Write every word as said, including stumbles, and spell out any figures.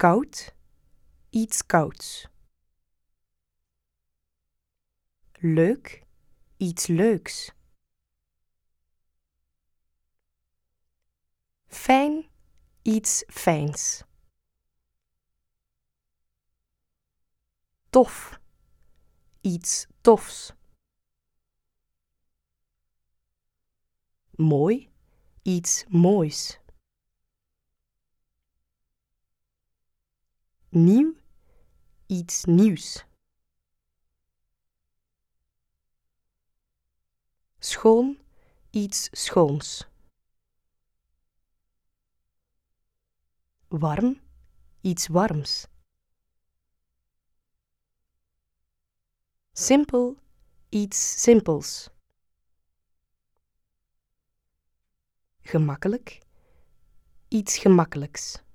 Koud, iets kouds. Leuk, iets leuks. Fijn, iets fijns. Tof, iets tofs. Mooi, iets moois. Nieuw, iets nieuws. Schoon, iets schoons. Warm, iets warms. Simpel, iets simpels. Gemakkelijk, iets gemakkelijks.